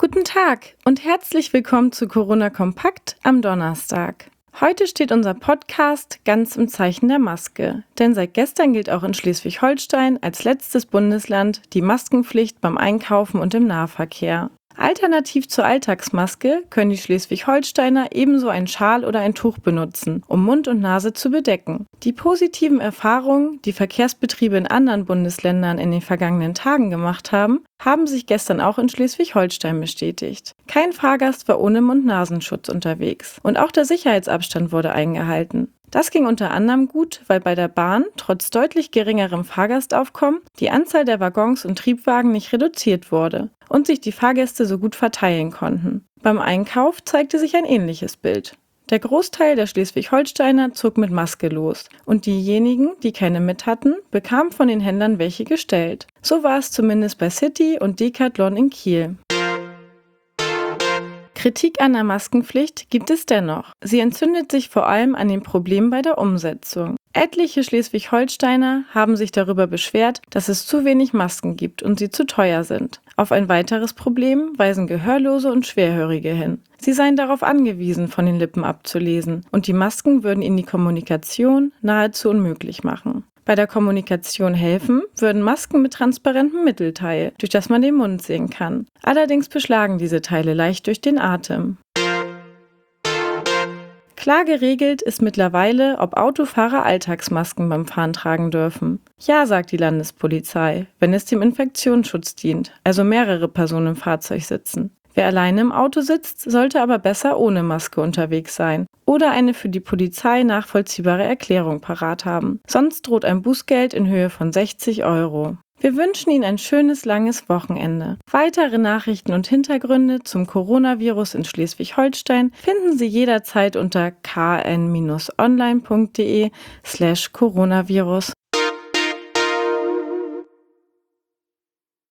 Guten Tag und herzlich willkommen zu Corona Kompakt am Donnerstag. Heute steht unser Podcast ganz im Zeichen der Maske, denn seit gestern gilt auch in Schleswig-Holstein als letztes Bundesland die Maskenpflicht beim Einkaufen und im Nahverkehr. Alternativ zur Alltagsmaske können die Schleswig-Holsteiner ebenso einen Schal oder ein Tuch benutzen, um Mund und Nase zu bedecken. Die positiven Erfahrungen, die Verkehrsbetriebe in anderen Bundesländern in den vergangenen Tagen gemacht haben, haben sich gestern auch in Schleswig-Holstein bestätigt. Kein Fahrgast war ohne Mund-Nasenschutz unterwegs und auch der Sicherheitsabstand wurde eingehalten. Das ging unter anderem gut, weil bei der Bahn trotz deutlich geringerem Fahrgastaufkommen die Anzahl der Waggons und Triebwagen nicht reduziert wurde und sich die Fahrgäste so gut verteilen konnten. Beim Einkauf zeigte sich ein ähnliches Bild. Der Großteil der Schleswig-Holsteiner zog mit Maske los und diejenigen, die keine mit hatten, bekamen von den Händlern welche gestellt. So war es zumindest bei City und Decathlon in Kiel. Kritik an der Maskenpflicht gibt es dennoch. Sie entzündet sich vor allem an den Problemen bei der Umsetzung. Etliche Schleswig-Holsteiner haben sich darüber beschwert, dass es zu wenig Masken gibt und sie zu teuer sind. Auf ein weiteres Problem weisen Gehörlose und Schwerhörige hin. Sie seien darauf angewiesen, von den Lippen abzulesen, und die Masken würden ihnen die Kommunikation nahezu unmöglich machen. Bei der Kommunikation helfen würden Masken mit transparentem Mittelteil, durch das man den Mund sehen kann. Allerdings beschlagen diese Teile leicht durch den Atem. Klar geregelt ist mittlerweile, ob Autofahrer Alltagsmasken beim Fahren tragen dürfen. Ja, sagt die Landespolizei, wenn es dem Infektionsschutz dient, also mehrere Personen im Fahrzeug sitzen. Wer alleine im Auto sitzt, sollte aber besser ohne Maske unterwegs sein oder eine für die Polizei nachvollziehbare Erklärung parat haben. Sonst droht ein Bußgeld in Höhe von 60 €. Wir wünschen Ihnen ein schönes, langes Wochenende. Weitere Nachrichten und Hintergründe zum Coronavirus in Schleswig-Holstein finden Sie jederzeit unter kn-online.de/Coronavirus.